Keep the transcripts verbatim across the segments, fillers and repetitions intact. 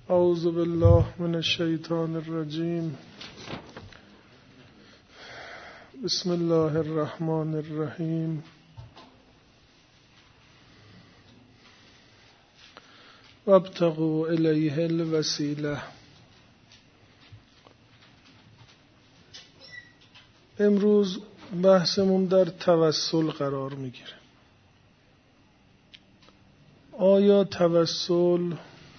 اعوذ بالله من الشیطان الرجیم. بسم الله الرحمن الرحیم. وابتغوا الیه الوسیله. امروز بحثمون در توسل قرار میگیره. آیا توسل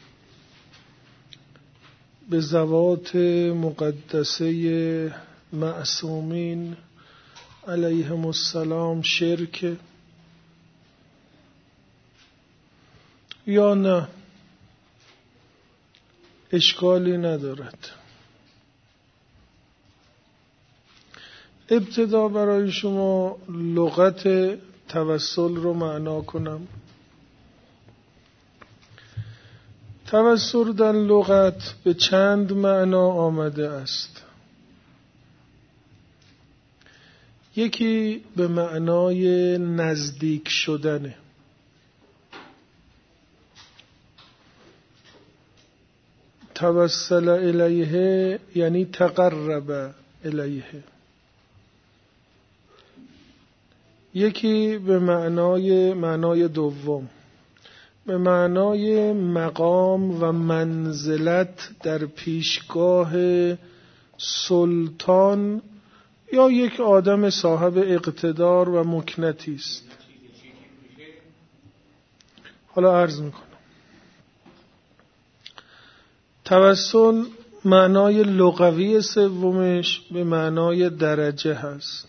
به ذوات مقدسه معصومین علیهم السلام شرک یا نه؟ اشکالی ندارد. ابتدا برای شما لغت توسل رو معنا کنم. توسل در لغت به چند معنا آمده است. یکی به معنای نزدیک شدنه. توسل الیه یعنی تقرب الیه. یکی به معنای معنای دوم به معنای مقام و منزلت در پیشگاه سلطان یا یک آدم صاحب اقتدار و مکنتی است. حالا عرض میکنم. توسل معنای لغوی سومش به معنای درجه هست.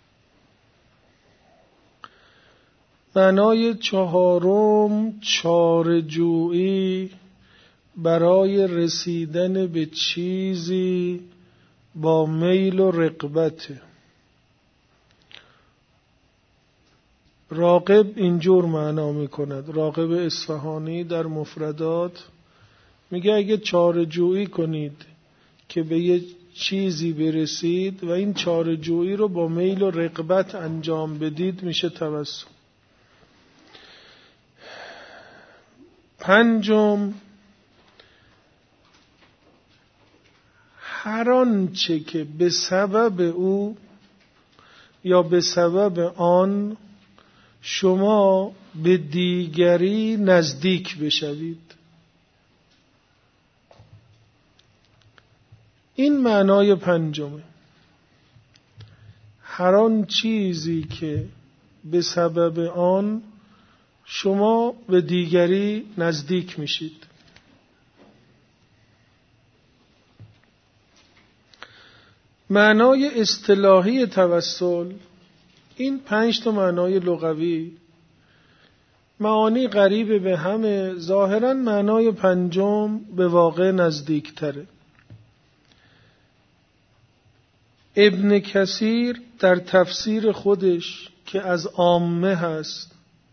معنای چهارم چاره‌جویی برای رسیدن به چیزی با میل و رغبت. راغب اینجور معنا میکند. راغب اصفهانی در مفردات میگه اگه چاره‌جویی کنید که به یه چیزی برسید و این چاره‌جویی رو با میل و رغبت انجام بدید میشه توسل. پنجم هر آنچه که به سبب او یا به سبب آن شما به دیگری نزدیک بشوید. این معنای پنجمه. هر آن چیزی که به سبب آن شما به دیگری نزدیک میشید. معنای اصطلاحی توسل، این پنج تا معنای لغوی معانی قریب به همه، ظاهراً معنای پنجم به واقع نزدیک تره. ابن کثیر در تفسیر خودش که از عامه هست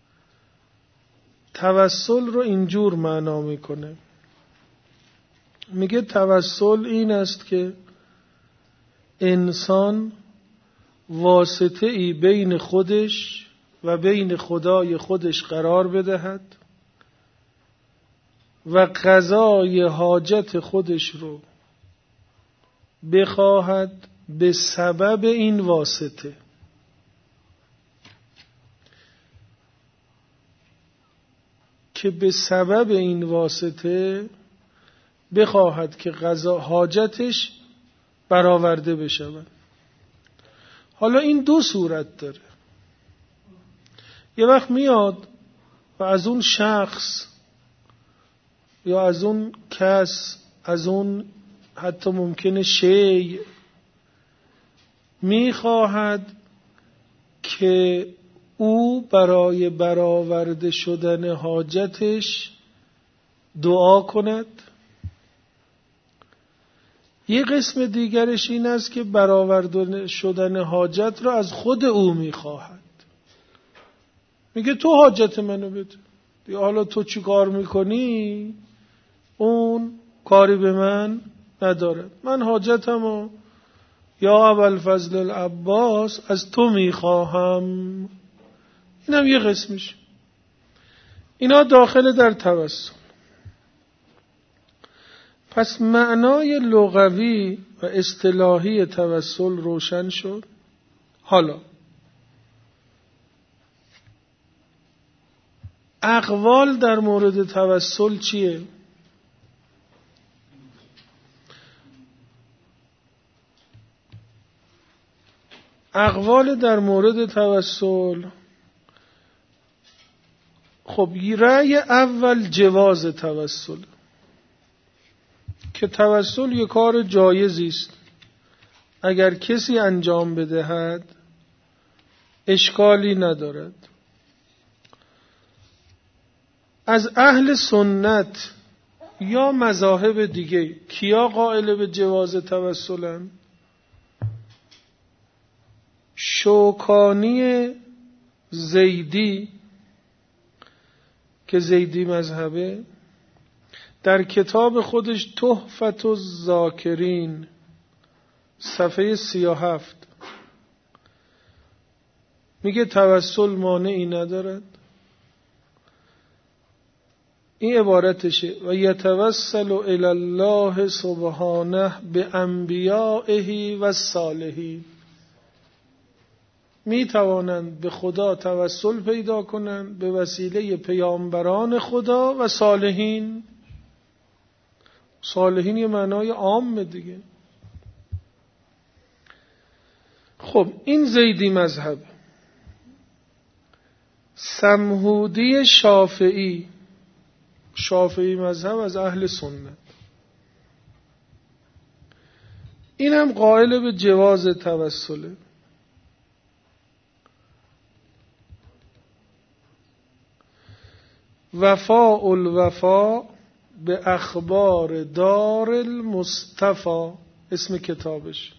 توسل رو اینجور معنا میکنه. میگه توسل این است که انسان واسطه ای بین خودش و بین خدای خودش قرار بدهد و قضای حاجت خودش رو بخواهد به سبب این واسطه. که به سبب این واسطه بخواهد که قضا حاجتش برآورده بشود. حالا این دو صورت داره. یه وقت میاد و از اون شخص یا از اون کس، از اون حتی ممکنه شیء میخواهد که او برای برآورده شدن حاجتش دعا کند. یک قسم دیگرش این است که برآورده شدن حاجت را از خود او میخواهد. میگه تو حاجت منو بده. دیگه حالا تو چی کار میکنی؟ اون کاری به من نداره. من حاجتمو یا ابوالفضل العباس از تو میخواهم. اینم یه قسمش. اینا داخل در توسل. پس معنای لغوی و اصطلاحی توسل روشن شد. حالا اقوال در مورد توسل چیه؟ اقوال در مورد توسل، خب رأی اول جواز توسل، که توسل یک کار جایزی است، اگر کسی انجام بدهد اشکالی ندارد. از اهل سنت یا مذاهب دیگه کیا قائل به جواز توسلن؟ شوکانی زیدی که زیدی مذهبه در کتاب خودش تحفة الذاکرین صفحه سی و هفت میگه توسل مانعی ندارد. این عبارتشه: و یتوسل الی الله سبحانه بانبیائه و الصالحین. می توانند به خدا توسل پیدا کنند به وسیله پیامبران خدا و صالحین. صالحین یه معنای عام دیگه. خب این زیدی مذهب. سمهودی شافعی، شافعی مذهب از اهل سنت، این هم قائل به جواز توسله. وفاء الوفا به اخبار دار المصطفى اسم کتابش،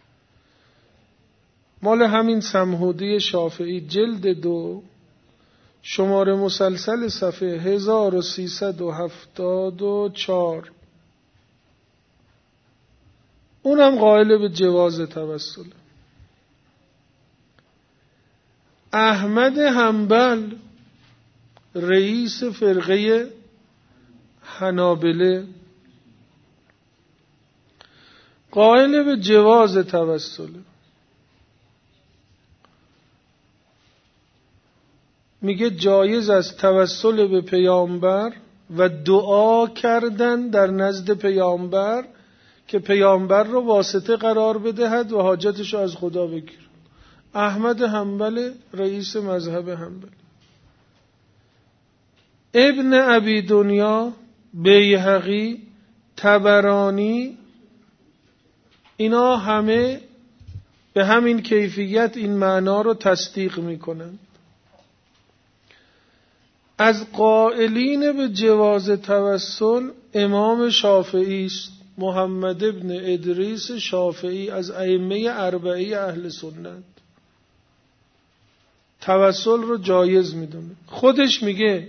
مال همین سمهودی شافعی، جلد دو، شماره مسلسل صفحه هزار و سیصد و هفتاد و چهار. اونم قائل به جواز توسل. احمد حنبل رئیس فرقه حنابله قائل به جواز توسل. میگه جایز است توسل به پیامبر و دعا کردن در نزد پیامبر که پیامبر رو واسطه قرار بدهد و حاجتش رو از خدا بگیر. احمد حنبل رئیس مذهب حنبل. ابن ابی دنیا، بیهقی، طبرانی، اینا همه به همین کیفیت این معنا رو تصدیق میکنند. از قائلین به جواز توسل امام شافعی است، محمد ابن ادریس شافعی از ائمه اربعه اهل سنت. توسل رو جایز میدونه. خودش میگه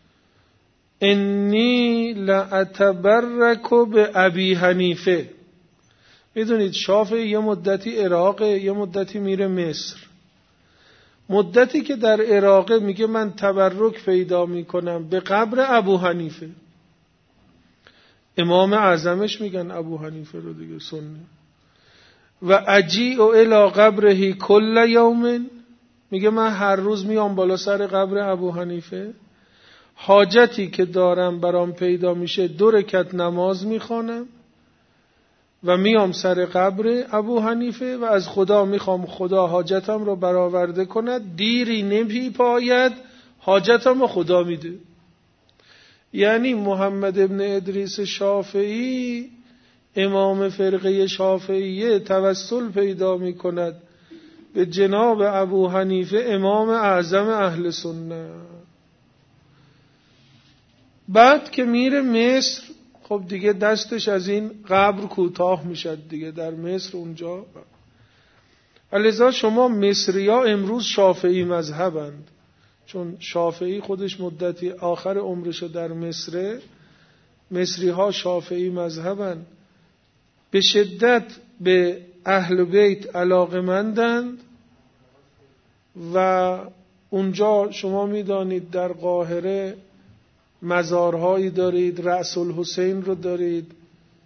انی لاتبرک به ابی حنیفه. میدونید شافعی یه مدتی عراقه، یه مدتی میره مصر. مدتی که در عراق میگه من تبرک پیدا میکنم به قبر ابو حنیفه. امام اعظمش میگن ابو حنیفه رو دیگه، سنی. و اجیء الی قبره کل یوم، میگه من هر روز میام بالا سر قبر ابو حنیفه، حاجتی که دارم برام پیدا میشه دو رکعت نماز میخوانم و میام سر قبر ابو حنیفه و از خدا میخوام خدا حاجتم رو برآورده کند، دیری نمی پاید حاجتم رو خدا میده. یعنی محمد ابن ادریس شافعی امام فرقه شافعیه توسل پیدا میکند به جناب ابو حنیفه امام اعظم اهل سنت. بعد که میره مصر، خب دیگه دستش از این قبر کوتاه میشد دیگه، در مصر اونجا. لذا شما مصریا امروز شافعی مذهبند، چون شافعی خودش مدتی آخر عمرشو در مصره. مصری ها شافعی مذهبند، به شدت به اهل بیت علاقمندند و اونجا شما میدانید در قاهره مزارهایی دارید، رأس الحسین رو دارید،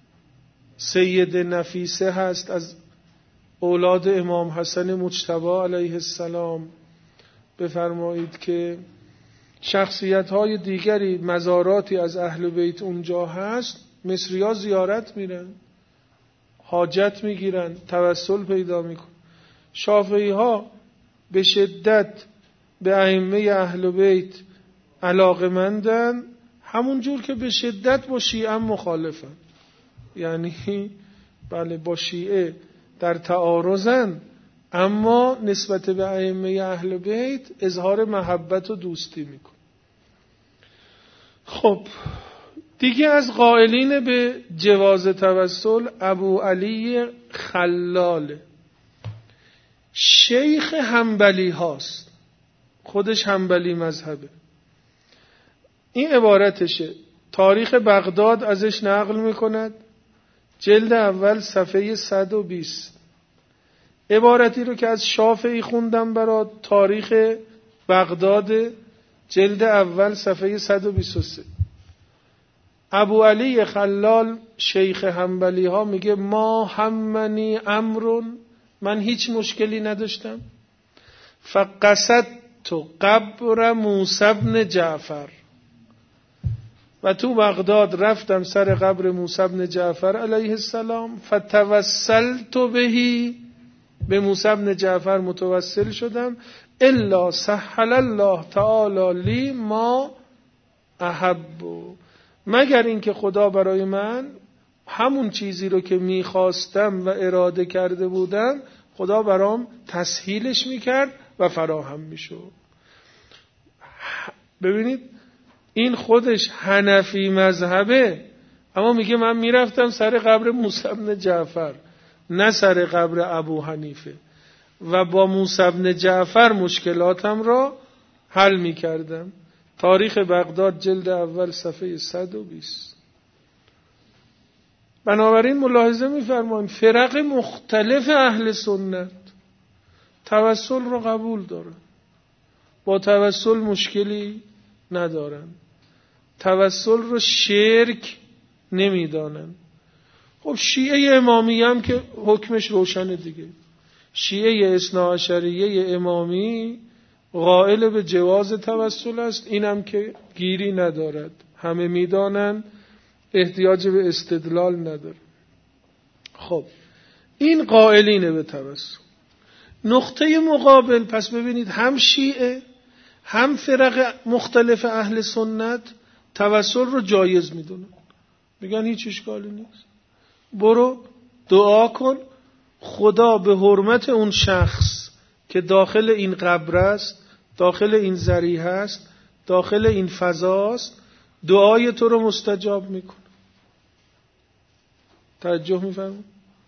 سید نفیسه هست از اولاد امام حسن مجتبی علیه السلام. بفرمایید که شخصیت های دیگری، مزاراتی از اهل بیت اونجا هست، مصری ها زیارت میرن، حاجت میگیرن، توسل پیدا میکن. شافعی ها به شدت به ائمه اهل بیت علاقمندن، همون جور که به شدت با شیعه مخالفن. یعنی بله با شیعه در تعارضن، اما نسبت به ائمه اهل بیت اظهار محبت و دوستی میکن. خب دیگه از قائلین به جواز توسل ابو علی خلال، شیخ حنبلی هاست، خودش حنبلی مذهبه. این عبارتشه، تاریخ بغداد ازش نقل میکند، جلد اول صفحه صد و بیست. عبارتی رو که از شافعی خوندم برات، تاریخ بغداد جلد اول صفحه صد و بیست و سه. ابو علی خلال شیخ حنبلی ها میگه ما همنی امرون، من هیچ مشکلی نداشتم، فقصدت قبر موسی بن جعفر، و تو بغداد رفتم سر قبر موسی بن جعفر علیه السلام، فتوسلت بهی، به موسی بن جعفر متوسل شدم، الا سهل الله تعالی لی ما احب، مگر اینکه خدا برای من همون چیزی رو که میخواستم و اراده کرده بودم خدا برام تسهیلش میکرد و فراهم میشد. ببینید این خودش حنفی مذهبه، اما میگه من میرفتم سر قبر موسی بن جعفر نه سر قبر ابو حنیفه، و با موسی بن جعفر مشکلاتم را حل میکردم. تاریخ بغداد جلد اول صفحه صد و بیست. بنابراین ملاحظه میفرماییم فرق مختلف اهل سنت توسل رو قبول دارن، با توسل مشکلی ندارن، توسل رو شرک نمیدانن. خب شیعه امامی هم که حکمش روشنه دیگه، شیعه اثناعشریه امامی قائل به جواز توسل است، اینم که گیری ندارد، همه میدانن، احتیاج به استدلال نداره. خب این قائلینه به توسل. نقطه مقابل پس ببینید هم شیعه هم فرق مختلف اهل سنت توسل رو جایز میدونن، میگن هیچ اشکالی نیست، برو دعا کن خدا به حرمت اون شخص که داخل این قبر است، داخل این ذریح است، داخل این فضاست، دعای تو رو مستجاب میکنه. توجه میفرمایید؟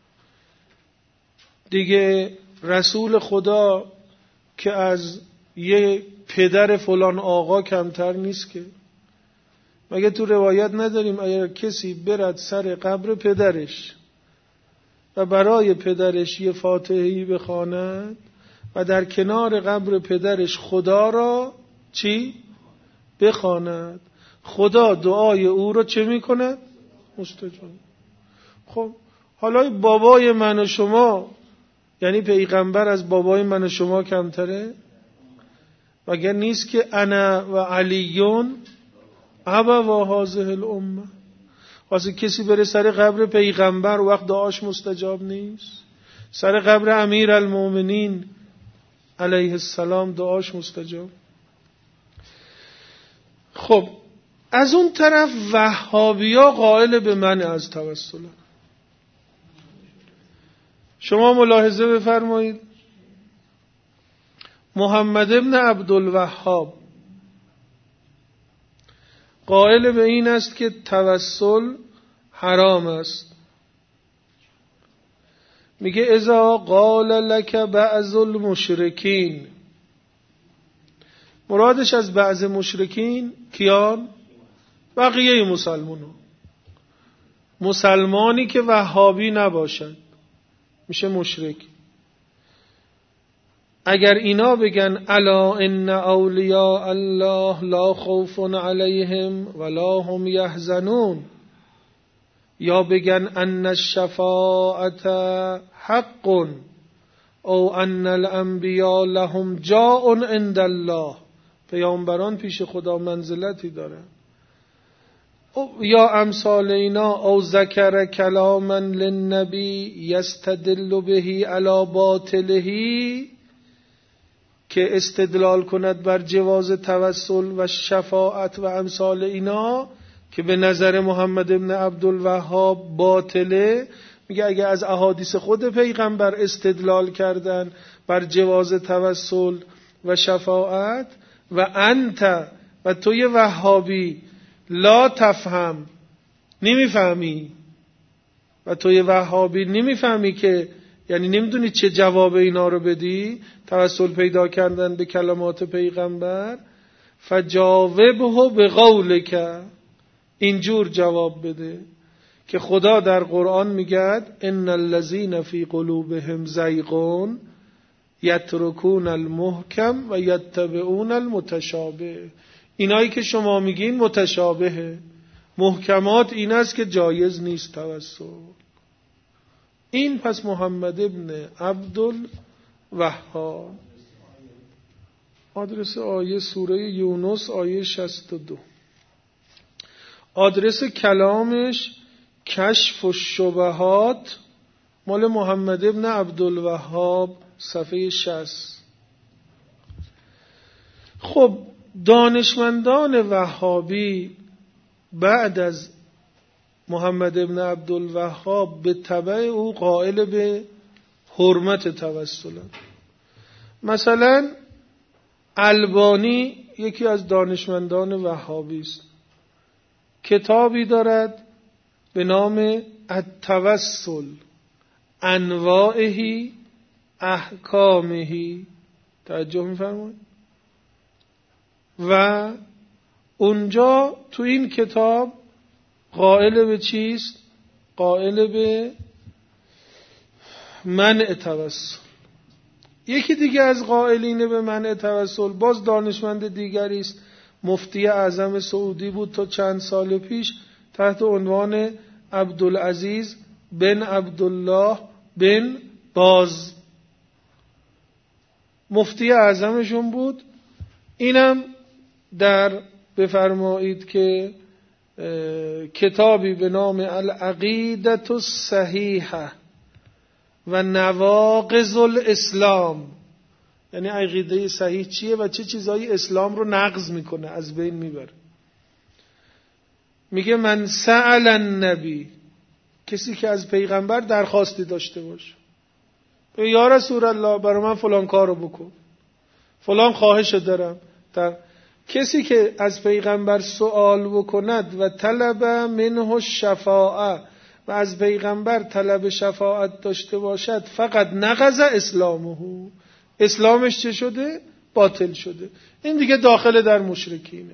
دیگه رسول خدا که از یه پدر فلان آقا کمتر نیست که. مگه تو روایت نداریم اگر کسی برد سر قبر پدرش و برای پدرش یه فاتحه‌ای بخواند و در کنار قبر پدرش خدا را چی؟ بخواند، خدا دعای او رو چه میکند؟ مستجاب. خب حالا بابای من و شما، یعنی پیغمبر از بابای من و شما کمتره؟ مگر نیست که انا و علیون ابوا هذه الامه؟ واسه کسی بره سر قبر پیغمبر وقت دعاش مستجاب نیست؟ سر قبر امیر المؤمنین علیه السلام دعاش مستجاب. خب از اون طرف وهابیا قائل به منع از توسل. شما ملاحظه بفرمایید محمد ابن عبدالوهاب قائل به این است که توسل حرام است. میگه اذا قال لك بعض المشرکین، مرادش از بعض مشرکین کیان؟ بقیه مسلمانان. مسلمانی که وهابی نباشد میشه مشرک. اگر اینا بگن الا ان اولیاء الله لا خوف علیهم ولا هم یحزنون، یا بگن ان الشفاعت حق او ان الانبیاء لهم جاء عند الله، پیامبران پیش خدا منزلتی دارن. یا امثال اینا، او ذکر کلاما للنبی یستدل به علی باطله، که استدلال کند بر جواز توسل و شفاعت و امثال اینا که به نظر محمد ابن عبدالوهاب باطله. میگه اگه از احادیث خود پیغمبر استدلال کردن بر جواز توسل و شفاعت و انت و توی وهابی لا تفهم، نمیفهمی، و توی وهابی نمیفهمی که یعنی نمیدونی چه جواب اینا رو بدی، توسل پیدا کردن به کلمات پیغمبر، فجاوبه بقولک، اینجور جواب بده که خدا در قرآن میگه ان الذین فی قلوبهم زیغ یترکون المحکم و یتبعون المتشابه. اینایی که شما میگین متشابهه، محکمات این است که جایز نیست توسل. این پس محمد ابن عبدالوهاب. آدرس آیه سوره یونس آیه شصت و دو. آدرس کلامش کشف الشبهات مال محمد ابن عبدالوهاب صفحه شصت. خب دانشمندان وهابی بعد از محمد ابن عبدالوهاب به تبع او قائل به حرمت توسلند. مثلا البانی یکی از دانشمندان وهابی است، کتابی دارد به نام التوسل انواعه احکامه. توجه می‌فرمایید؟ و اونجا تو این کتاب قائل به چیست؟ قائل به منع توسل. یکی دیگه از قائلین به منع توسل باز دانشمند دیگری است، مفتی اعظم سعودی بود تا چند سال پیش، تحت عنوان عبدالعزیز بن عبدالله بن باز، مفتی اعظمشون بود. اینم در بفرمایید که کتابی به نام العقیدة الصحیحه و نواقض الاسلام، یعنی عقیده صحیح چیه و چه چیزایی اسلام رو نقض میکنه، از بین میبره. میگه من سأل النبی، کسی که از پیغمبر درخواستی داشته باشه، یا رسول الله برای من فلان کارو بکن، فلان خواهش دارم، در کسی که از پیغمبر سوال بکند و طلب منه الشفاعه و از پیغمبر طلب شفاعت داشته باشد، فقط نقض اسلامه، اسلامش چه شده؟ باطل شده. این دیگه داخل در مشرکینه.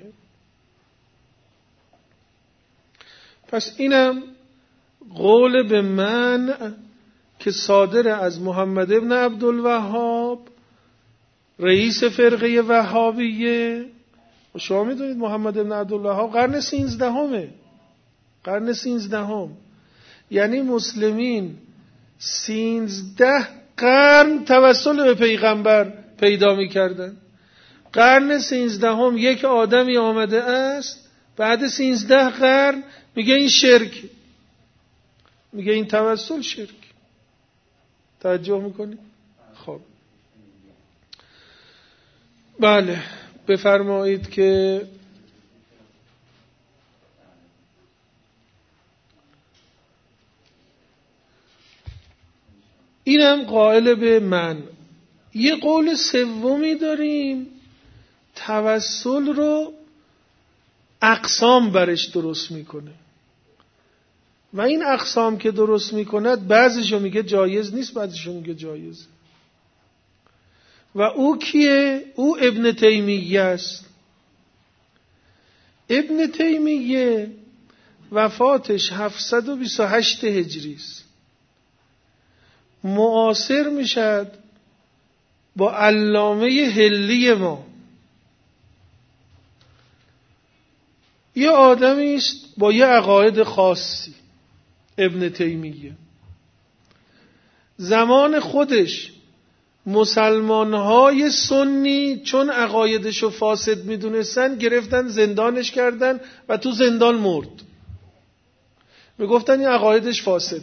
پس اینم قول به منع که صادر از محمد ابن عبدالوهاب رئیس فرقه وهابیه. شما میدونید محمد ابن عبدالوهاب قرن سیزدهمه، قرن سیزدهم، یعنی مسلمین سیزده قرن توسل به پیغمبر پیدا میکردن. قرن سیزدهم یک آدمی آمده است بعد سیزده قرن میگه این شرک، میگه این توسل شرک. توجه میکنی؟ خب بله، بفرمایید که اینم قائل به من. یه قول سومی داریم، توسل رو اقسام برش درست میکنه و این اقسام که درست میکند بعضیشو میگه جایز نیست، بعضیشو میگه جایز. و او کیه؟ او ابن تیمیه است. ابن تیمیه وفاتش هفتصد و بیست و هشت هجری است، معاصر میشد با علامه هلی ما. یه آدمی است با یه عقاید خاصی، ابن تیمیه. زمان خودش مسلمانهای سنی چون عقایدشو فاسد میدونستن گرفتن زندانش کردن و تو زندان مرد. میگفتن این عقایدش فاسد.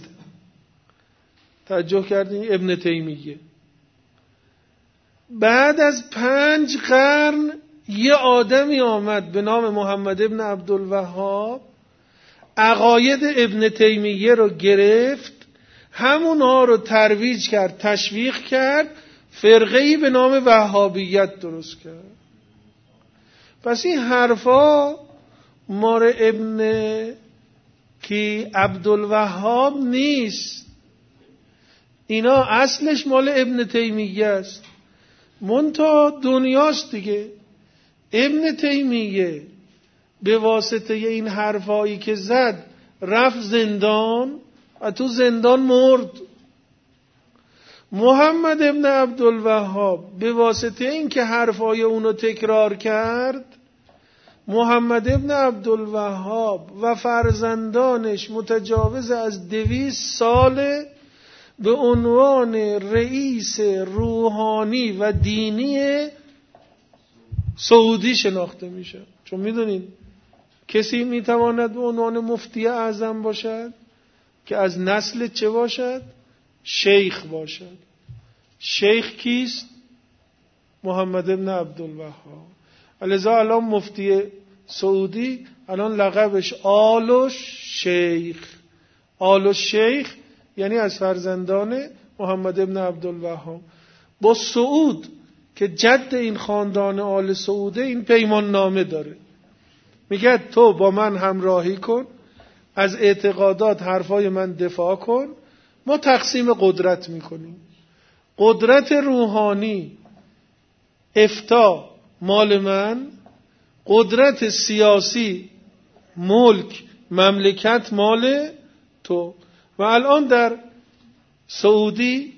توجه کردین؟ ابن تیمیه. بعد از پنج قرن یه آدمی آمد به نام محمد ابن عبدالوهاب، عقاید ابن تیمیه رو گرفت، همونها رو ترویج کرد، تشویق کرد، فرقه‌ای به نام وهابیت درست کرد. پس این حرفا مار ابن کی عبدالوهاب نیست، اینا اصلش مال ابن تیمیه است. منتها دنیاست دیگه. ابن تیمیه به واسطه این حرفایی که زد رفت زندان و تو زندان مرد. محمد ابن عبدالوهاب به واسطه این که حرفای اونو تکرار کرد، محمد ابن عبدالوهاب و فرزندانش متجاوز از دویست سال به عنوان رئیس روحانی و دینی سعودی شناخته میشه. چون میدونین کسی میتواند به عنوان مفتی اعظم باشد که از نسل چه باشد؟ شیخ باشد. شیخ کیست؟ محمد ابن عبدالوهاب. لذا الان مفتی سعودی الان لقبش آل شیخ. آل شیخ یعنی از فرزندان محمد ابن عبدالوهاب. با سعود که جد این خاندان آل سعوده این پیمان نامه داره، میگه تو با من همراهی کن، از اعتقادات حرفای من دفاع کن، ما تقسیم قدرت میکنیم. قدرت روحانی افتا مال من، قدرت سیاسی ملک مملکت مال تو. و الان در سعودی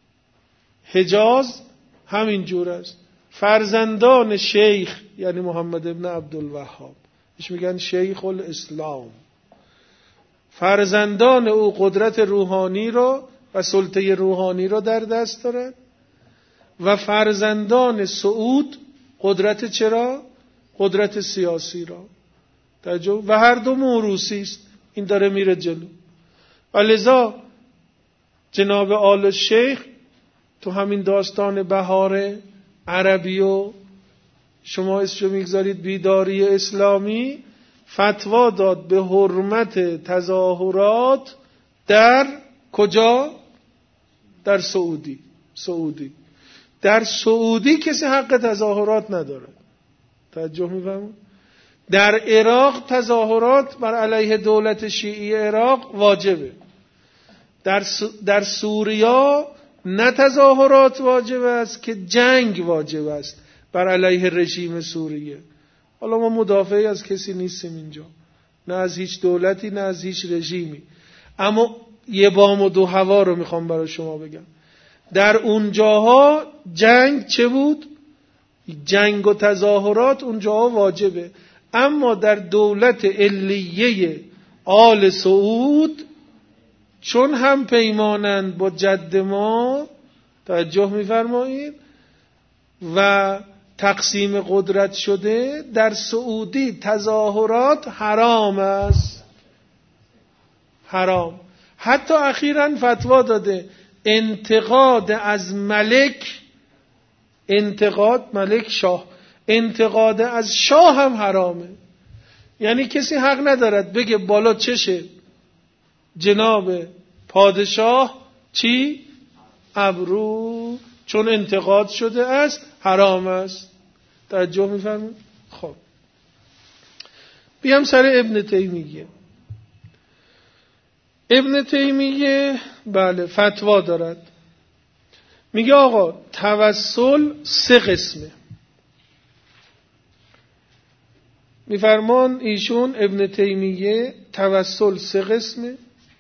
حجاز همین جور است. فرزندان شیخ یعنی محمد ابن عبدالوهاب ایش میگن شیخ الاسلام، فرزندان او قدرت روحانی را و سلطه روحانی را در دست دارند و فرزندان سعود قدرت چرا؟ قدرت سیاسی را. و هر دو موروثی است. این داره میره جلو. و لذا جناب آل شیخ تو همین داستان بهار عربی و شما اسمشو میگذارید بیداری اسلامی، فتوا داد به حرمت تظاهرات در کجا؟ در سعودی. سعودی در سعودی کسی حق تظاهرات نداره. توجه می‌فرمایید؟ در عراق تظاهرات بر علیه دولت شیعی عراق واجبه. در س... در سوریه نه تظاهرات واجب است که جنگ واجب است بر علیه رژیم سوریه. حالا ما مدافعی از کسی نیستیم اینجا، نه از هیچ دولتی نه از هیچ رژیمی، اما یه بام و دو هوا رو میخوام برای شما بگم. در اونجاها جنگ چه بود؟ جنگ و تظاهرات اونجاها واجبه. اما در دولت علیه آل سعود چون هم پیمانند با جد ما، توجه میفرمایید، و تقسیم قدرت شده، در سعودی تظاهرات حرام است. حرام. حتی اخیراً فتوا داده انتقاد از ملک، انتقاد ملک شاه، انتقاد از شاه هم حرامه. یعنی کسی حق ندارد بگه بالا چشه جناب پادشاه چی؟ ابرو، چون انتقاد شده است حرام است. توجه می‌فرمایید؟ خب بیام سر ابن تیمیه. ابن تیمیه بله فتوا دارد، میگه آقا توسل سه قسمه. میفرمان ایشون ابن تیمیه توسل سه قسمه.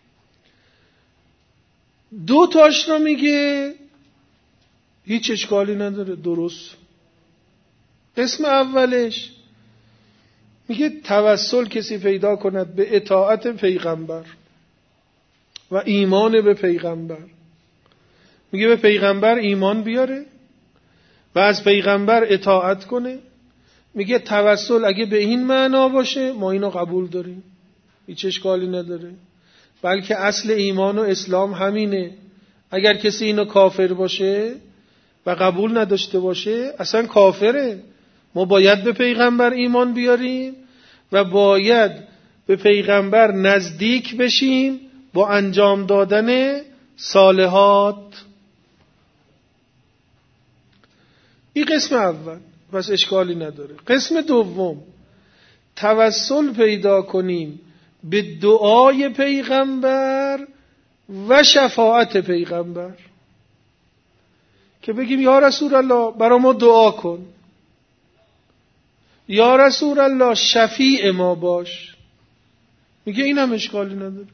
دو تاش رو میگه هیچ اشکالی نداره، درست. قسم اولش میگه توسل کسی پیدا کند به اطاعت پیغمبر. و ایمان به پیغمبر. میگه به پیغمبر ایمان بیاره و از پیغمبر اطاعت کنه. میگه توسل اگه به این معنا باشه ما اینو قبول داریم، هیچ اشکالی نداره، بلکه اصل ایمان و اسلام همینه. اگر کسی اینو کافر باشه و قبول نداشته باشه اصلا کافره. ما باید به پیغمبر ایمان بیاریم و باید به پیغمبر نزدیک بشیم با انجام دادن صالحات. این قسم اول، پس اشکالی نداره. قسم دوم، توسل پیدا کنیم به دعای پیغمبر و شفاعت پیغمبر، که بگیم یا رسول الله برای ما دعا کن، یا رسول الله شفیع ما باش. میگه این هم اشکالی نداره.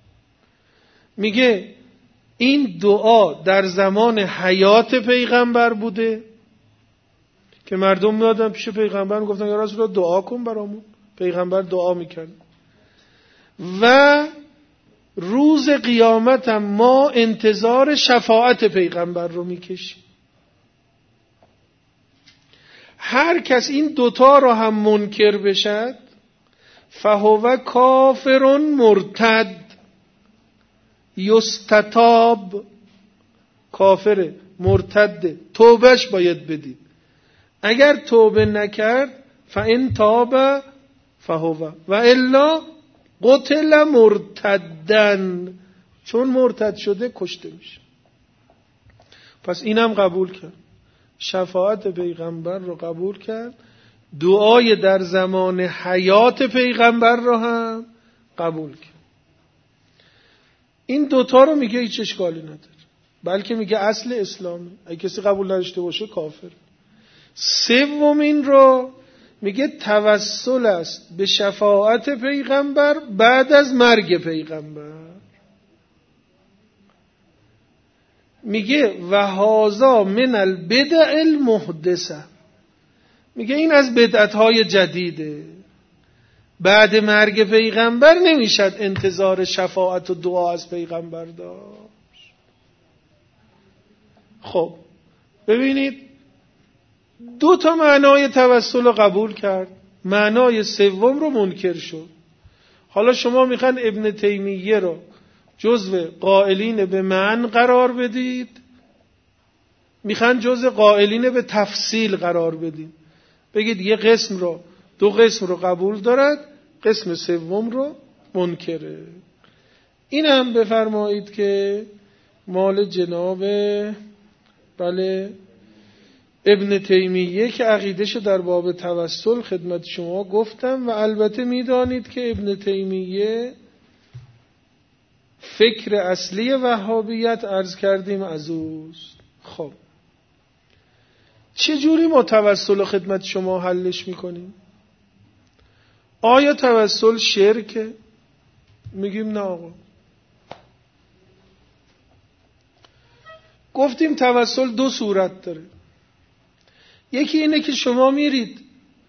میگه این دعا در زمان حیات پیغمبر بوده که مردم میادن پیش پیغمبر میگفتن یا رسول الله دعا کن برامون، پیغمبر دعا میکرد. و روز قیامت هم ما انتظار شفاعت پیغمبر رو میکشیم. هر کس این دوتا رو هم منکر بشد فهو کافر مرتد یستتاب، کافر مرتد، توبهش باید بدید. اگر توبه نکرد فان تاب فهو و الا قتل مرتدن، چون مرتد شده کشته میشه. پس اینم قبول کرد، شفاعت پیغمبر رو قبول کرد، دعای در زمان حیات پیغمبر رو هم قبول کرد. این دوتا رو میگه هیچ اشکالی نداره، بلکه میگه اصل اسلامه، اگه کسی قبول نداشته باشه کافر. سومین رو میگه توسل است به شفاعت پیغمبر بعد از مرگ پیغمبر. میگه و هذا من البدع المحدثه، میگه این از بدعت‌های جدیده. بعد مرگ پیغمبر نمیشد انتظار شفاعت و دعا از پیغمبر داشت. خب ببینید دو تا معنای توسل رو قبول کرد، معنای سوم رو منکر شد. حالا شما میخوان ابن تیمیه رو جزو قائلین به معنی قرار بدید، میخوان جزو قائلین به تفصیل قرار بدید. بگید یه قسم رو، دو قسم رو قبول دارد، قسم سوم رو منکره. این هم بفرمایید که مال جناب بله ابن تیمیه که عقیدهشو در باب توسل خدمت شما گفتم. و البته میدانید که ابن تیمیه فکر اصلی وهابیت عرض کردیم از اوست. خب چجوری ما توسل خدمت شما حلش میکنیم؟ آیا توسل شرکه؟ میگیم نه آقا. گفتیم توسل دو صورت داره. یکی اینه که شما میرید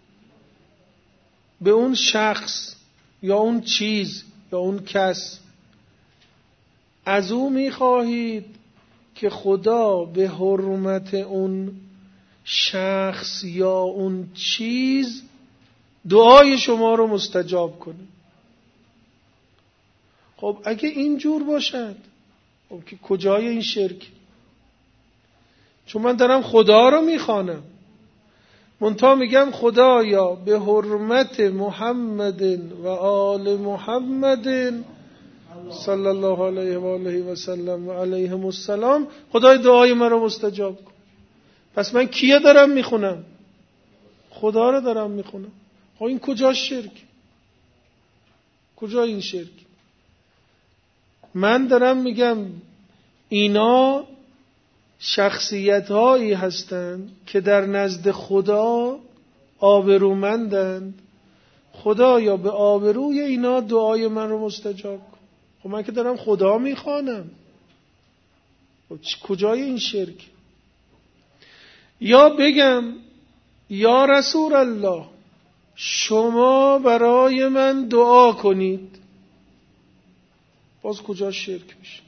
به اون شخص یا اون چیز یا اون کس، از او میخواهید که خدا به حرمت اون شخص یا اون چیز دعای شما رو مستجاب کنه. خب اگه اینجور باشد خب که کجای این شرک؟ چون من دارم خدا رو میخوانم، منتها میگم خدایا به حرمت محمد و آل محمد صلی الله علیه و آله و سلم و علیهم السلام، خدای دعای من رو مستجاب کن. پس من کیه دارم میخونم؟ خدا رو دارم میخونم. خب این کجا شرک؟ کجا این شرک؟ من دارم میگم اینا شخصیت هایی هستند که در نزد خدا آبرومندند. خدا یا به آبروی اینا دعای من رو مستجاب کن. خب من که دارم خدا میخوانم، کجای این شرک؟ یا بگم یا رسول الله شما برای من دعا کنید. باز کجا شرک میشه؟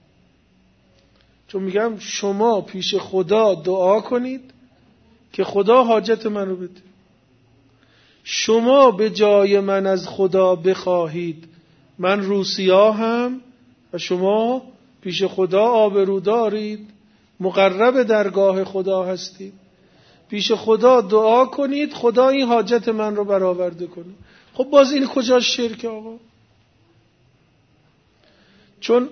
چون میگم شما پیش خدا دعا کنید که خدا حاجت من رو بده. شما به جای من از خدا بخواهید من روسیاهم و شما پیش خدا آبرو دارید، مقرب درگاه خدا هستید. پیش خدا دعا کنید خدا این حاجت من رو برآورده کنه. خب باز این کجا شرک آقا؟ چون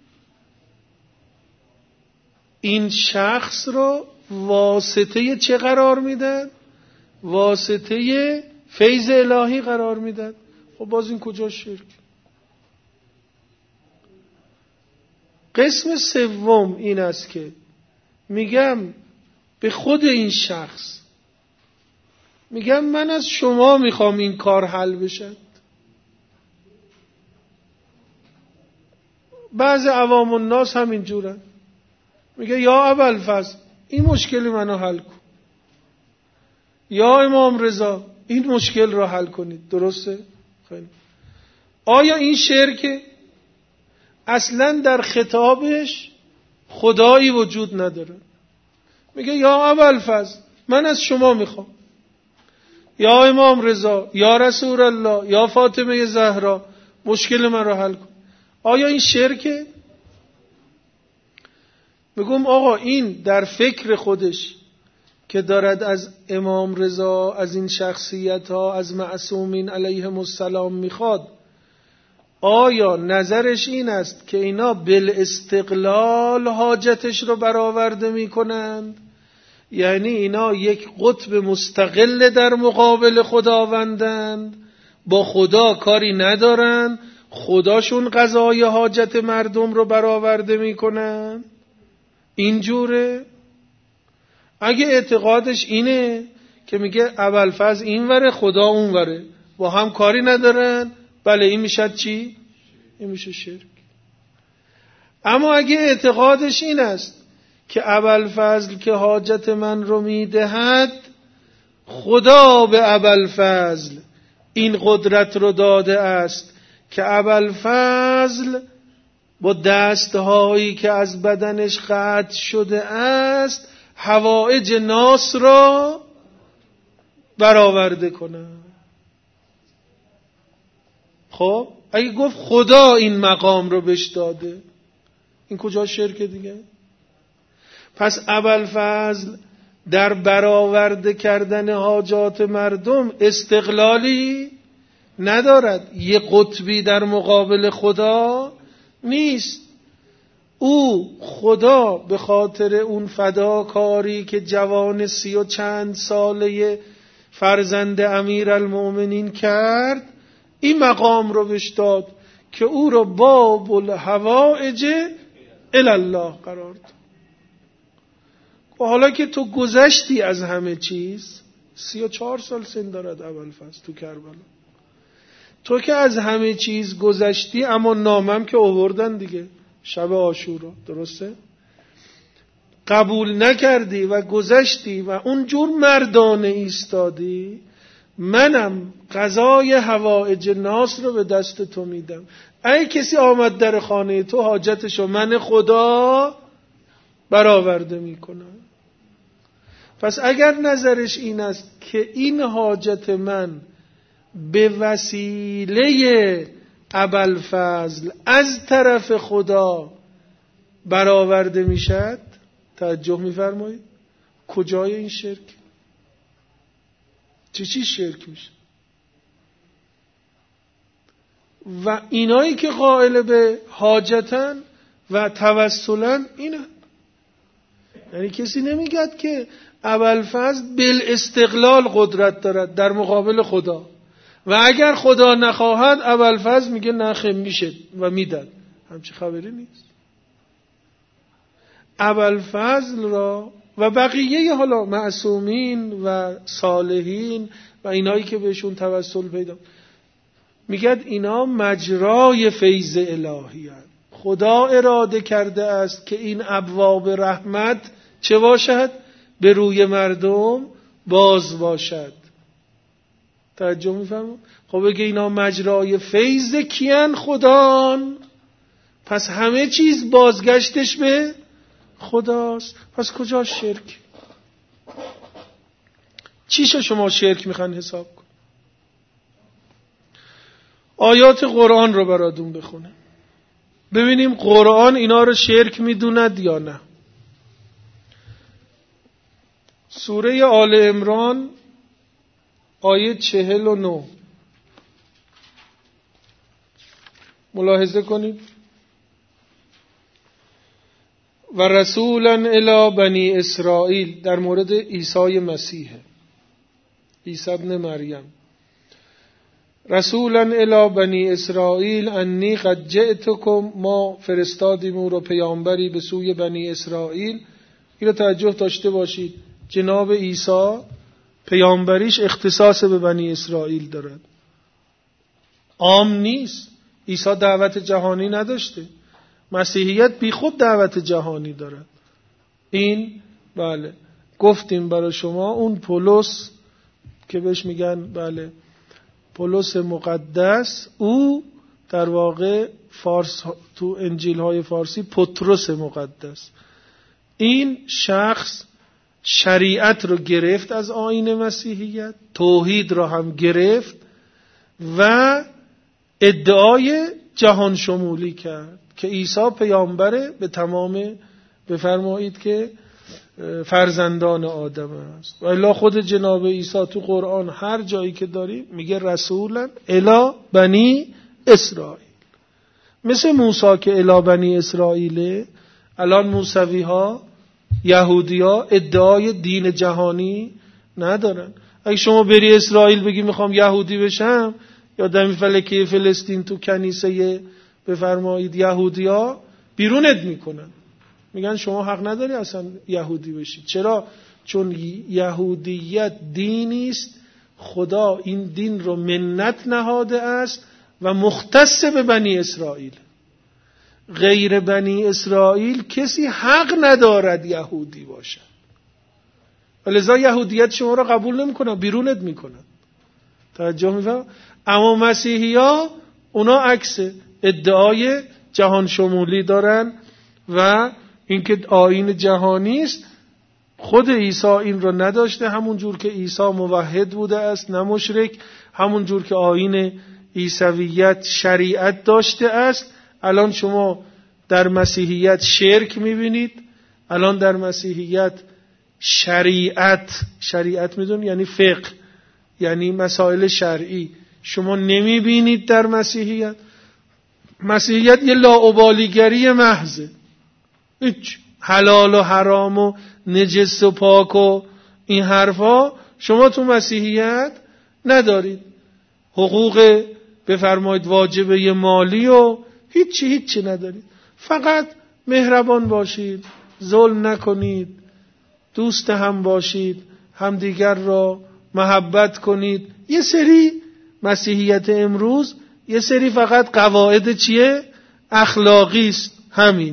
این شخص رو واسطه چه قرار میدن؟ واسطه فیض الهی قرار میدن. خب باز این کجا شرک؟ قسم سوم این است که میگم به خود این شخص میگم من از شما میخوام این کار حل بشد. بعض عوام الناس همین جورن، میگه یا ابوالفضل این مشکل منو حل کن، یا امام رضا این مشکل رو حل کنید. درسته؟ خیلی. آیا این شرکه؟ اصلا در خطابش خدایی وجود نداره. میگه یا ابوالفضل من از شما میخوام، یا امام رضا، یا رسول الله، یا فاطمه زهرا مشکل من رو حل کن. آیا این شرکه؟ میگم آقا این در فکر خودش که دارد از امام رضا، از این شخصیت ها، از معصومین علیهم السلام میخواد، آیا نظرش این است که اینا بالاستقلال حاجتش رو برآورده میکنند؟ یعنی اینا یک قطب مستقل در مقابل خداوندند، با خدا کاری ندارن، خداشون قضای حاجت مردم رو برآورده میکنن؟ اینجوره؟ اگه اعتقادش اینه که میگه ابوالفضل این وره خدا اون وره با هم کاری ندارن، بله این میشه چی؟ این میشه شرک. اما اگه اعتقادش این است که ابوالفضل که حاجت من رو میدهد خدا به ابوالفضل این قدرت رو داده است که ابوالفضل با دستهایی که از بدنش قطع شده است حوائج ناس را برآورده کنه. خب اگه گفت خدا این مقام رو بهش داده، این کجا شرک دیگه؟ پس ابوالفضل در برآورده کردن حاجات مردم استقلالی ندارد، یه قطبی در مقابل خدا نیست. او خدا به خاطر اون فداکاری که جوان سی و چند ساله فرزند امیرالمؤمنین کرد این مقام رو بهش داد که او رو باب الحوائج الله قرار داد. و حالا که تو گذشتی از همه چیز، سی و چهار سال سن دارد ابوالفضل تو کربلا، تو که از همه چیز گذشتی، اما نامم که آوردن دیگه شب عاشورا، درسته؟ قبول نکردی و گذشتی و اونجور مردانه ایستادی، منم قضای حوائج ناس رو به دست تو میدم. ای کسی آمد در خانه تو حاجتشو من خدا برآورده میکنم. پس اگر نظرش این است که این حاجت من به وسیله ابوالفضل از طرف خدا برآورده میشد، توجه میفرمایید کجای این شرک؟ چه چی شرک میشه؟ و اینایی که قائل به حاجتن و توسلن اینه. یعنی کسی نمیگد که ابوالفضل بالاستقلال قدرت دارد در مقابل خدا و اگر خدا نخواهد ابوالفضل میگه نخه میشه و میدن. همچه خبری نیست. ابوالفضل را و بقیه حالا معصومین و صالحین و اینایی که بهشون توسل پیدا میگد اینا مجرای فیض الهی هست. خدا اراده کرده است که این ابواب رحمت چه باشد؟ به روی مردم باز باشد. توجه میفهمون؟ خب بگه اینا مجرای فیض کیان؟ خدان. پس همه چیز بازگشتش به خداست. پس کجا شرک؟ چیشو شما شرک میخوان حساب کن؟ آیات قرآن رو براتون بخونم ببینیم قرآن اینا رو شرک میدوند یا نه. سوره آل عمران آیه چهل و نه ملاحظه کنید. و رسولا الی بنی اسرائیل، در مورد عیسی مسیح، عیسی ابن مریم. رسولا الی بنی اسرائیل انی قد جئتکم، ما فرستادیم او رو پیامبری به سوی بنی اسرائیل. این رو توجه داشته باشید، جناب عیسی پیامبریش اختصاص به بنی اسرائیل دارد، عام نیست. عیسی دعوت جهانی نداشته، مسیحیت بی خود دعوت جهانی دارد. این بله گفتیم برای شما، اون پولس که بهش میگن بله پولس مقدس، او در واقع فارس تو انجیل های فارسی پطرس مقدس، این شخص شریعت رو گرفت از آیین مسیحیت، توحید رو هم گرفت و ادعای جهان شمولی کرد که عیسی پیامبره به تمام، بفرمایید که فرزندان آدم است. و الا خود جناب عیسی تو قرآن هر جایی که داریم میگه رسولا الی بنی اسرائیل. مثل موسی که الی بنی اسرائیل، الان موسوی ها یهودی ها ادعای دین جهانی ندارن. اگه شما بری اسرائیل بگی میخوام یهودی بشم، یا دمی فلکه فلسطین تو کنیسه بفرمایید یهودی ها بیرونت میکنن، میگن شما حق نداری اصلا یهودی بشید. چرا؟ چون یهودیت دینی است خدا این دین رو منت نهاده است و مختص به بنی اسرائیل. غیر بنی اسرائیل کسی حق ندارد یهودی باشد، ولذا یهودیت شما رو قبول نمیکنن، بیرونت میکنن. توجه میفهم؟ اما مسیحی ها اونا عکس ادعای جهان شمولی دارن و اینکه آیین جهانی است. خود عیسی این رو نداشته، همون جور که عیسی موحد بوده است نه مشرک، همون جور که آیین عیسویت شریعت داشته است. الان شما در مسیحیت شرک میبینید، الان در مسیحیت شریعت، شریعت میدون یعنی فقه، یعنی مسائل شرعی، شما نمیبینید در مسیحیت. مسیحیت یه لاابالیگری محضه، هیچ حلال و حرام و نجس و پاک و این حرفا شما تو مسیحیت ندارید. حقوق بفرمایید واجبه مالی و هیچی هیچی ندارید. فقط مهربان باشید، ظلم نکنید، دوست هم باشید، همدیگر را محبت کنید. یه سری مسیحیت امروز یه سری فقط قواعد چیه؟ اخلاقی است. همین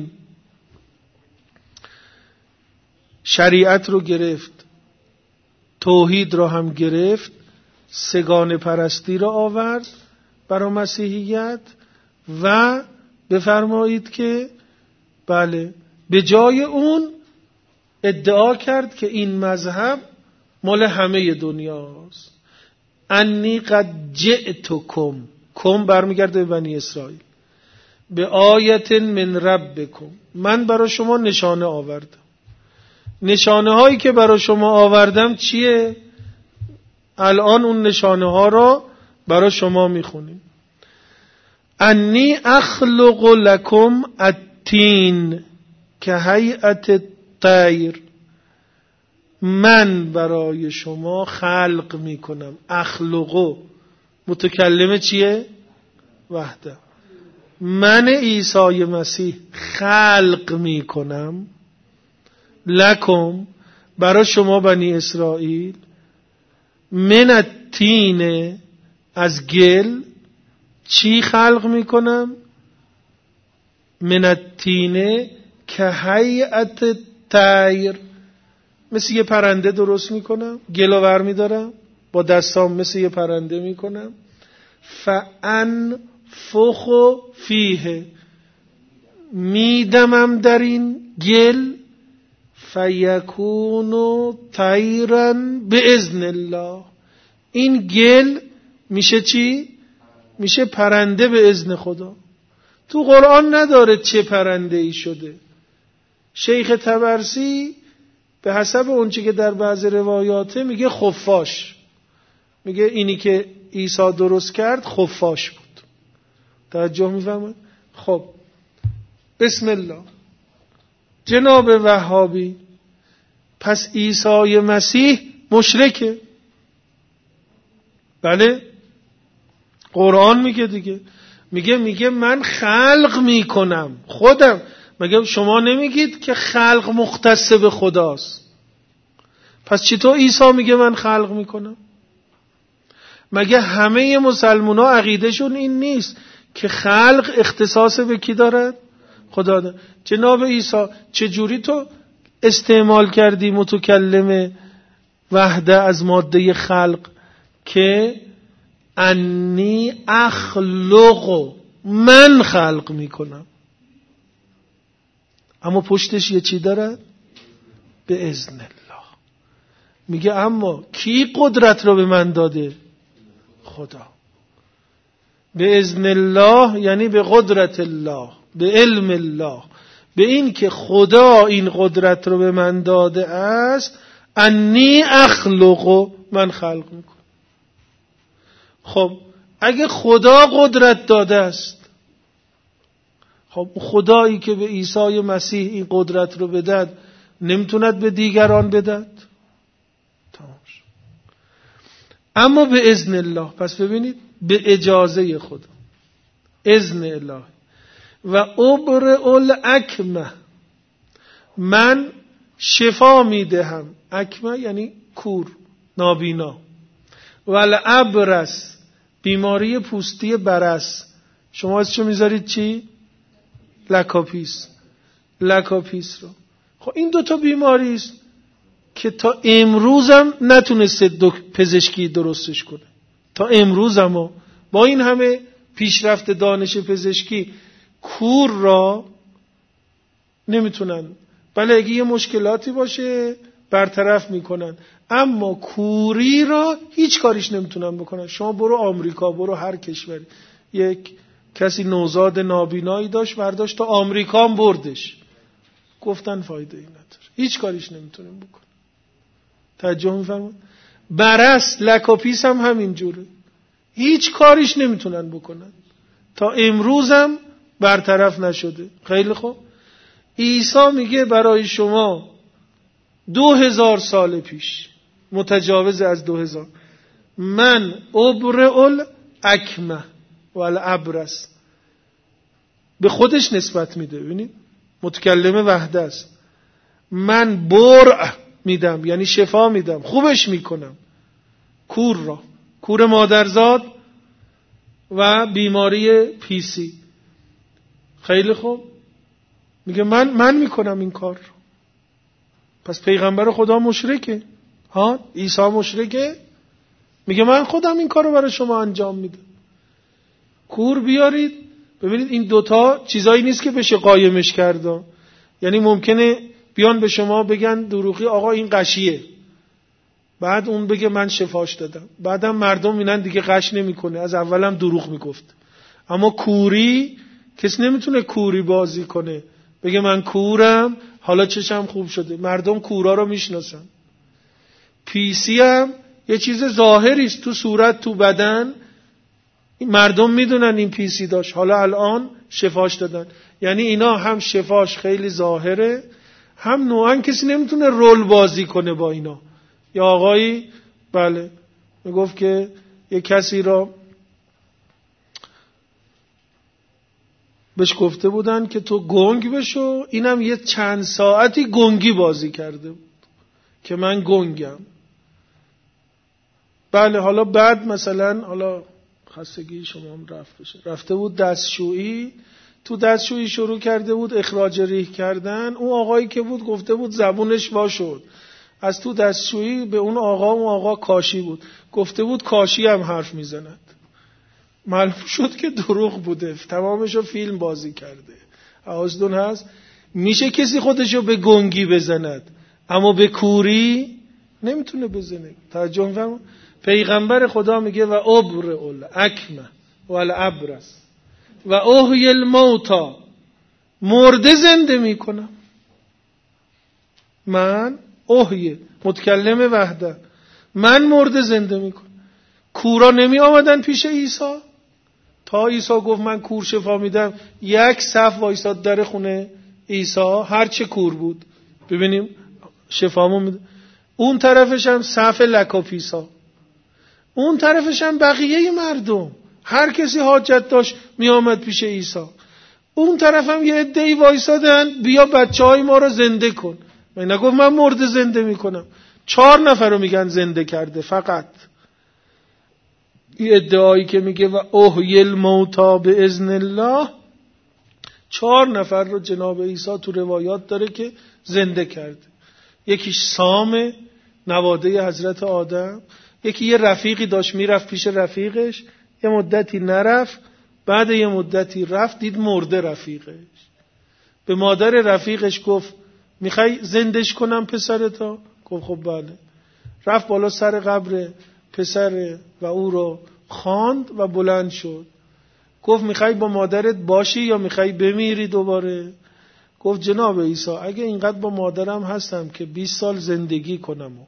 شریعت رو گرفت، توحید رو هم گرفت، سگان پرستی رو آورد برای مسیحیت و بفرمایید که بله به جای اون ادعا کرد که این مذهب مال همه دنیاست. انی قد جئتکم، کم برمیگرده به بنی اسرائیل، به آیت من ربکم، من برای شما نشانه آوردم. نشانه هایی که برای شما آوردم چیه؟ الان اون نشانه ها را برای شما میخونیم. انی اخلق لکم الطین که هیئت الطیر، من برای شما خلق میکنم. اخلقو متکلمه چیه؟ وحده. من عیسی مسیح خلق میکنم لکم، برای شما بنی اسرائیل، من الطین، از گل. چی خلق میکنم؟ من الطین که هیئت الطیر، مثل یه پرنده درست میکنم، گلو ور میدارم با دستام مثل یه پرنده میکنم. فانفخ فیه، میدمم در این گل فیکونو طیرن به اذن الله. این گل میشه چی؟ میشه پرنده به اذن خدا. تو قرآن نداره چه پرنده ای شده. شیخ طبرسی به حسب اونچه که در بعض روایاته میگه خفاش، میگه اینی که عیسی درست کرد خفاش بود. توجه میفهمید؟ خب بسم الله. جناب وهابی پس عیسی مسیح مشرکه؟ بله، قرآن میگه دیگه، میگه میگه من خلق میکنم خودم. مگه شما نمیگید که خلق مختص به خداست؟ پس چطور عیسی میگه من خلق میکنم؟ مگه همه مسلمان ها عقیدهشون این نیست که خلق اختصاص به کی دارد؟ خدا دارد. جناب عیسی چجوری تو استعمال کردی متکلم وحده از ماده خلق که انی اخلق، من خلق میکنم، اما پشتش یه چی داره؟ به اذن الله. میگه اما کی قدرت رو به من داده؟ خدا. به اذن الله یعنی به قدرت الله، به علم الله، به این که خدا این قدرت رو به من داده است. انی اخلق، من خلق میکنم. خب اگه خدا قدرت داده است، خب خدایی که به عیسی مسیح این قدرت رو بدهد نمیتوند به دیگران بدهد؟ تمام شد. اما به اذن الله، پس ببینید به اجازه خدا، اذن الله. و ابرئ الاکمه، من شفا میدهم. اکمه یعنی کور، نابینا. و الابرس، بیماری پوستی برس. شما از چه میذارید چی؟ لکاپیس. لکاپیس رو. خب این دوتا بیماری است که تا امروزم نتونسته پزشکی درستش کنه. تا امروزم با این همه پیشرفت دانش پزشکی کور را نمیتونن. بله اگه یه مشکلاتی باشه برطرف میکنن، اما کوری را هیچ کاریش نمیتونن بکنن. شما برو آمریکا، برو هر کشوری، یک کسی نوزاد نابینایی داشت برداشت تا آمریکا هم بردش، گفتن فایده ای نداره، هیچ کاریش نمیتونن بکنن. توجه میفرمایید؟ برس، لکاپیس هم همین جوره، هیچ کاریش نمیتونن بکنن، تا امروزم برطرف نشده. خیلی خوب، عیسی میگه برای شما دو هزار سال پیش، متجاوز از دو هزار، من ابرئ الاکمه و الابرس، به خودش نسبت میده. ببینید متکلم وحده است. من برع میدم یعنی شفا میدم، خوبش میکنم کور را، کور مادرزاد و بیماری پیسی. خیلی خوب، میگه من من میکنم این کار. پس پیغمبر خدا مشرکه؟ ها، عیسی مشرکه؟ میگه من خودم این کار رو برای شما انجام میدم. کور بیارید. ببینید این دوتا چیزایی نیست که بشه قایمش کرد. یعنی ممکنه بیان به شما بگن دروغی آقا این قشیه، بعد اون بگه من شفاش دادم، بعدم مردم میبینن دیگه قش نمیکنه، از اولم دروغ میگفت. اما کوری کس نمیتونه کوری بازی کنه، بگه من کورم حالا چشم خوب شده. مردم کورا رو میشناسن. پیسی هم یه چیز ظاهری است، تو صورت، تو بدن، مردم میدونن این پیسی داشت، حالا الان شفاش دادن. یعنی اینا هم شفاش خیلی ظاهره، هم نوعا کسی نمیتونه رول بازی کنه با اینا. یا آقایی بله میگفت که یه کسی را بهش گفته بودن که تو گنگ بشو، اینم یه چند ساعتی گنگی بازی کرده بود که من گنگم. بله حالا بعد مثلا حالا خستگی شما هم رفت بشه، رفته بود دستشویی، تو دستشویی شروع کرده بود اخراج ریح کردن. اون آقایی که بود گفته بود زبونش وا شد، از تو دستشویی به اون آقا، اون آقا کاشی بود، گفته بود کاشی هم حرف میزند. معلوم شد که دروغ بوده، تمامشو فیلم بازی کرده. حواستون هست؟ میشه کسی خودشو به گنگی بزند اما به کوری نمیتونه بزنه. توجه می‌فرمایید؟ پیغمبر خدا میگه و ابر اول اکمه و الابرس و احیی الموتا، مرده زنده میکنم. من احیی متکلم وحده، من مرده زنده میکنم. کورا نمی آمدن پیش عیسی تا عیسی گفت من کور شفا میدم، یک صف وایساد در خونه عیسی، هر چه کور بود ببینیم شفامو میده. اون طرفش هم صف لکاپیسا، اون طرفش هم بقیه مردم، هر کسی حاجت داشت می آمد پیش عیسی. اون طرف هم یه عده‌ای وایسادن بیا بچهای ما رو زنده کن. من نگفت من مرده زنده میکنم. چهار نفر رو میگن زنده کرده فقط. این ادعایی که میگه و احیی الموتی باذن الله، چهار نفر رو جناب عیسی تو روایات داره که زنده کرده. یکیش سام نواده حضرت آدم، یکی یه رفیقی داشت میرفت پیش رفیقش، یه مدتی نرفت، بعد یه مدتی رفت دید مرده رفیقش. به مادر رفیقش گفت میخوای زندش کنم پسرتا؟ گفت خب بله. رفت بالا سر قبر پسر و او رو خواند و بلند شد. گفت میخوای با مادرت باشی یا میخوای بمیری دوباره؟ گفت جناب عیسی اگه اینقدر با مادرم هستم که بیست سال زندگی کنم و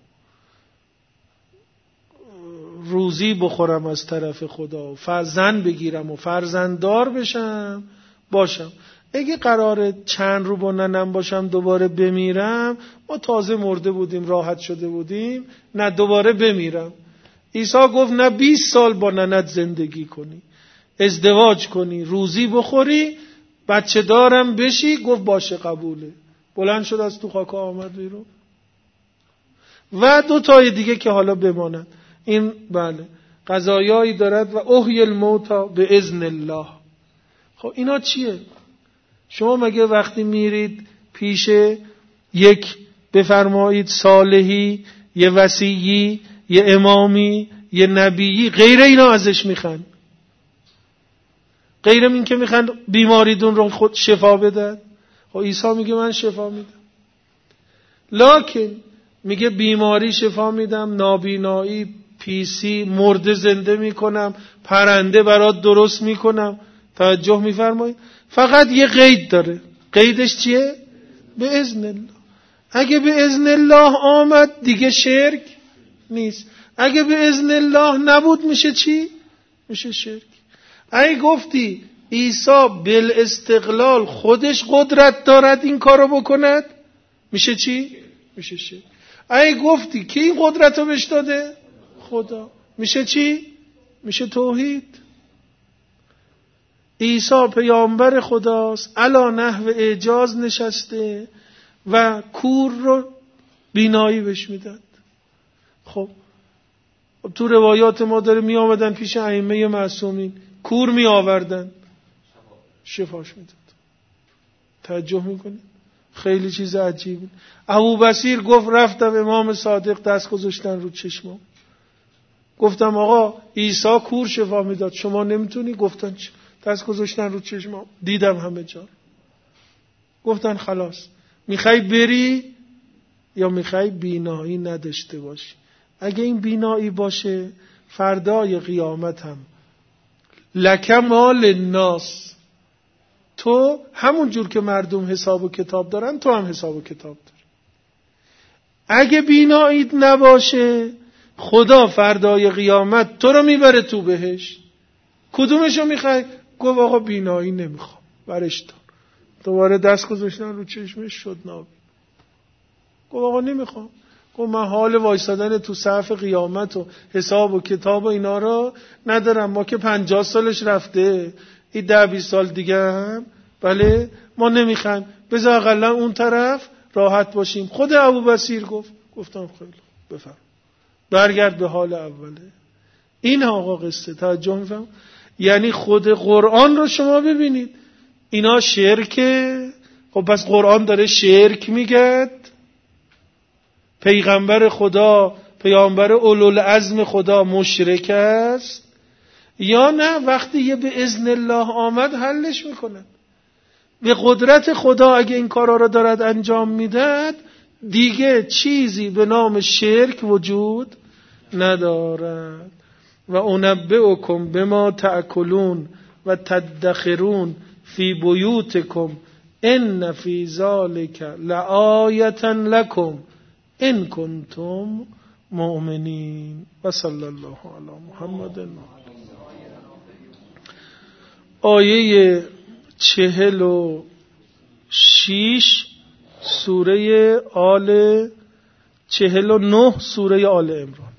روزی بخورم از طرف خدا و فرزند بگیرم و فرزنددار بشم باشم، اگه قراره چند رو با ننم باشم دوباره بمیرم، ما تازه مرده بودیم راحت شده بودیم، نه دوباره بمیرم. عیسی گفت نه بیست سال با ننت زندگی کنی، ازدواج کنی، روزی بخوری، بچه دارم بشی. گفت باشه قبوله. بلند شد از تو خاک آمد بیرون. و دو تای دیگه که حالا بماند این بله قضایایی دارد و احیی الموتی باذن الله. خب اینا چیه؟ شما مگه وقتی میرید پیش یک بفرمایید صالحی، یه وصیی، یه امامی، یه نبیی، غیر اینا ازش میخوان؟ غیر این که میخوان بیماریدون رو خود شفا بدن؟ خب عیسی میگه من شفا میدم، لکن میگه بیماری شفا میدم، نابینایی، پیسی، مرده زنده میکنم، پرنده برات درست میکنم. توجه میفرمایید؟ فقط یه قید داره. قیدش چیه؟ به اذن الله. اگه به اذن الله آمد دیگه شرک نیست، اگه به اذن الله نبود میشه چی؟ میشه شرک. اگه گفتی عیسی بالاستقلال خودش قدرت دارد این کارو بکند، میشه چی؟ میشه شرک. اگه گفتی کی این قدرت رو بهش داده؟ خدا، میشه چی؟ میشه توحید. عیسی پیامبر خداست، علی نحو اعجاز نشسته و کور رو بینایی بهش میداد. خب تو روایات ما داره می آمدن پیش ائمه معصومین، کور می آوردن شفاش میداد. توجه میکنید؟ خیلی چیز عجیبه. ابو بصیر گفت رفتم امام صادق دست گذاشتن رو چشمم، گفتم آقا عیسی کور شفا میداد شما نمیتونی؟ گفتن چه؟ دست گذاشتن رو چشمم، دیدم همه جا. گفتن خلاص میخوای بری یا میخوای بینایی نداشته باشی؟ اگه این بینایی باشه فردای قیامت هم لکمال الناس، تو همون جور که مردم حساب و کتاب دارن تو هم حساب و کتاب داری. اگه بیناییت نباشه خدا فردای قیامت تو رو میبره تو بهشت. کدومشو میخوای؟ گفت آقا بینایی نمیخوام، برش دار. دوباره دست گذاشتن رو چشمش شد نابین. گفت آقا نمیخوام. گفت من حال وایسادن تو صف قیامت و حساب و کتاب و اینا رو ندارم، ما که پنجاه سالش رفته، این ده بیست سال دیگه هم بله ما نمیخوایم، بذار اقلا اون طرف راحت باشیم. خود ابو بصیر گفت گفتم خیلی بفرم برگرد به حال اوله. این آقا قصه. توجه میفهم؟ یعنی خود قرآن رو شما ببینید اینا شرکه. خب پس قرآن داره شرک میگه؟ پیغمبر خدا، پیامبر اولوالعزم خدا مشرک است یا نه وقتی یه به اذن الله آمد حلش میکنن؟ به قدرت خدا اگه این کارا رو دارد انجام میداد، دیگه چیزی به نام شرک وجود ندارد. و انبئکم بما تأکلون و تدخرون فی بیوتکم ان فی ذلک لآیة لکم ان کنتم مؤمنین. و صلی الله علی محمد. آیه چهل و شیش سوره آل چهل و نه سوره آل عمران.